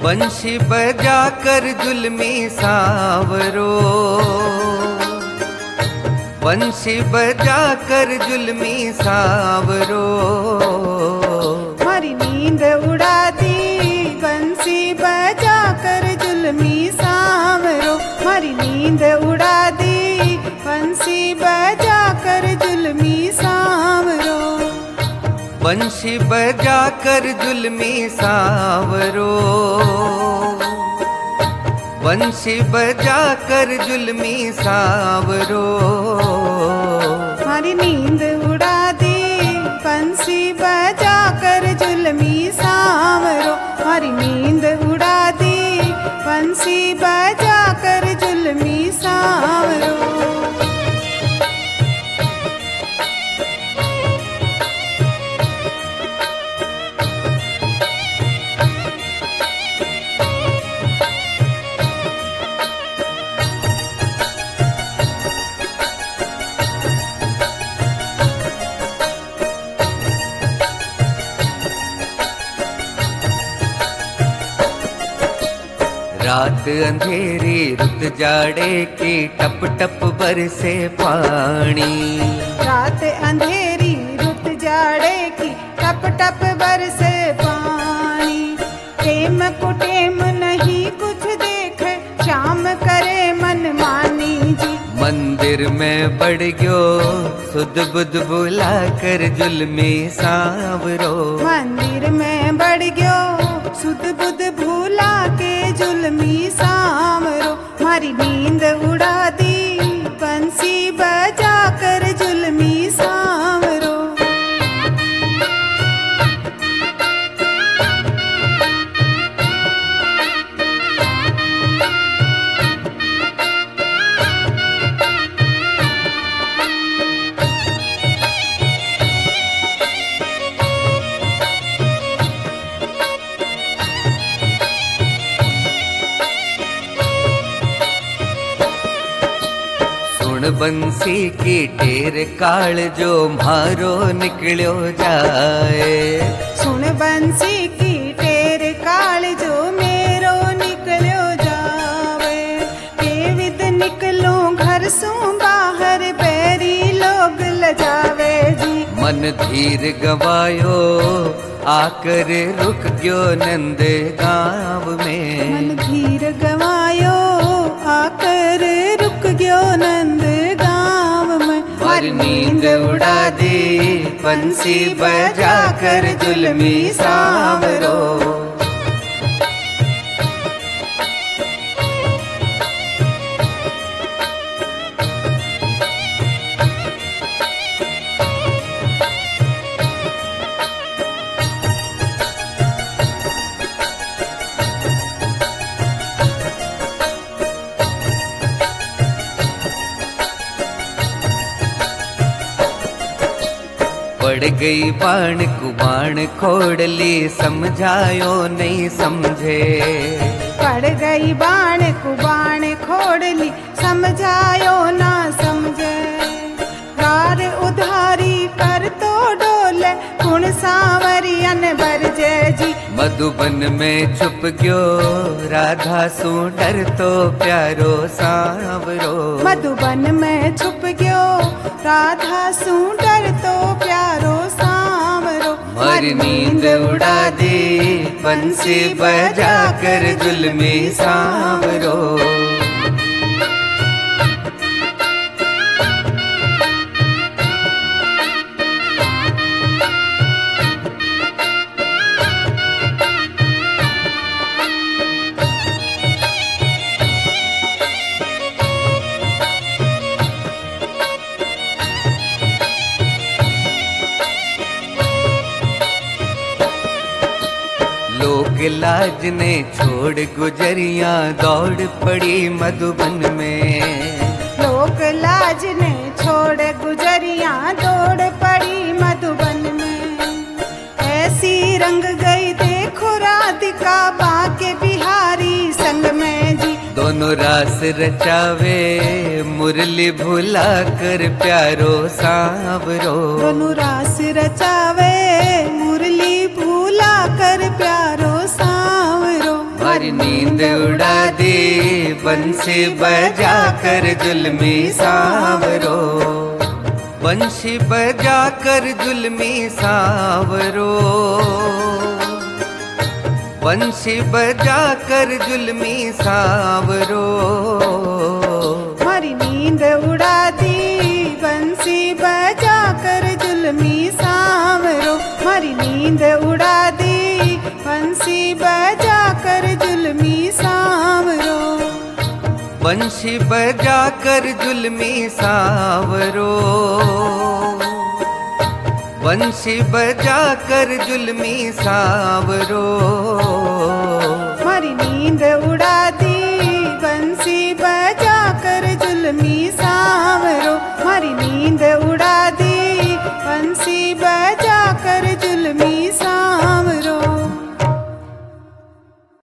बंशी बजा कर जुल्मी सांवरो, बंशी बजा कर जुल्मी सांवरो। हमारी नींद उड़ा दी बंसी बजा कर जुल्मी सांवरो, हमारी नींद उड़ा दी बंसी बजा कर जुल्मी सांवरो। बंशी बजा कर जुल्मी सांवरो, बंशी बजा कर जुल्मी सांवरो। हमारी नींद उड़ा दी बंसी बजा कर जुल्मी सांवरो, हमारी नींद उड़ा दी बंसी बजा कर जुल्मी सांवरो। रात अंधेरी रुत जाड़े की टप टप बरसे पानी, रात अंधेरी रुत जाड़े की टप टप बरसे पानी। टेम को टेम नहीं कुछ देखे शाम करे मन मानी जी। मंदिर में बढ़ गयो सुध बुध बुला कर जुल्मी सांवरो, मंदिर में बढ़ गयो सुध बुध भूला के जुल्मी सांवरो। हमारी नींद उड़ा दी बंसी बजा कर जुल्मी सांवरो। बंसी की टेर काल जो मारो निकलो जाए, सुन बंसी की टेर काल जो मेरो निकलो जावे। केविद निकलो घर सो बाहर बैरी लोग लजावे जी। मन धीर गवायो आकर रुक गयो नंद गाँव में, मन धीर गवायो आकर रुक गयो नंद गाँव में। हमारी नींद उड़ा दी बंसी बजा कर जुल्मी सांवरो। पड़ गई बाण कुबाण खोड़ली समझायो नहीं समझे, पड़ गई बाण कुबाण खोड़ली समझायो ना समझे। कार उधारी कर तो डोले गुण सांवरियन बरजे जी। मधुबन में छुप गयो राधा सू डर तो प्यारो सांवरो, मधुबन में छुप गयो राधा सू डर तो प्यारो सांवरो। हमारी नींद उड़ा दी बंसी बजा कर जुल्मी सांवरो। लोग लाज ने छोड़ गुजरिया दौड़ पड़ी मधुबन में, लोग लाज ने छोड़ गुजरिया दौड़ पड़ी मधुबन में। ऐसी रंग गई देखो राधिका बाके बिहारी संग में जी। दोनों रास रचावे मुरली भुला कर प्यारो सांवरो, दोनों रास रचावे मुरली भूला कर प्यारो सांवरो। हमारी नींद उड़ा दी बंसी बजा कर जुल्मी सांवरो, बंसी बजा कर जुल्मी सांवरो, बंसी बजा कर जुल्मी सांवरो। हमारी नींद उड़ा दी बंसी बजा कर जुल्मी सांवरो, हमारी नींद उड़ा दी बंसी बजा कर जुल्मी सांवरो, बंसी बजा कर जुल्मी सांवरो, बंसी बजा कर जुल्मी सांवरो। हमारी नींद उड़ा दी